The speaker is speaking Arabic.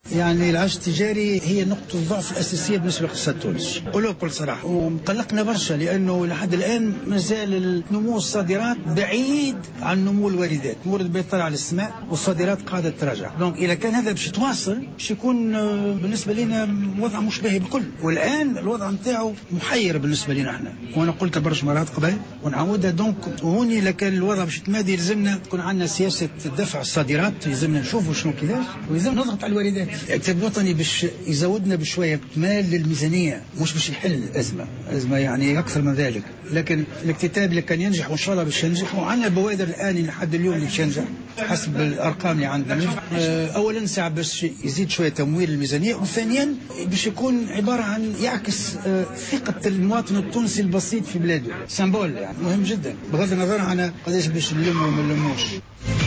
يعني العجز التجاري هي نقطة الضعف الأساسية بالنسبة للاقتصاد التونسي، قولوا بكل صراحة، ومقلقنا برشا لأنه لحد الآن مازال نمو الصادرات بعيد عن نمو الواردات، مورد بيطلع على السماء والصادرات قاعدة تراجع. دونك إذا كان هذا باش يتواصل باش يكون بالنسبة لنا وضع مش باهي بكل، والآن الوضع نتاعو محير بالنسبة لنا احنا، وأنا قلت برشا مرات قبل ونعودها. دونك هوني لكن الوضع باش يتمادي يلزمنا تكون عندنا سياسة دفع الصادرات، يلزمنا نشوفوا شنو كيفاش، ويلزمنا نضغط على الواردات. الاكتتاب الوطني باش يزودنا بشوية مال للميزانية، مش باش يحل الأزمة يعني أكثر من ذلك. لكن الاكتتاب اللي كان ينجح وإن شاء الله باش ينجح، وعندنا بوادر الآن لحد اليوم اللي باش ينجح حسب الأرقام اللي عندنا. أولا ساعة باش يزيد شوية تمويل الميزانية، وثانيا باش يكون عبارة عن يعكس ثقة المواطن التونسي البسيط في بلاده، سامبول يعني مهم جدا بغض النظر عن قداش باش نلموا وما نلموش.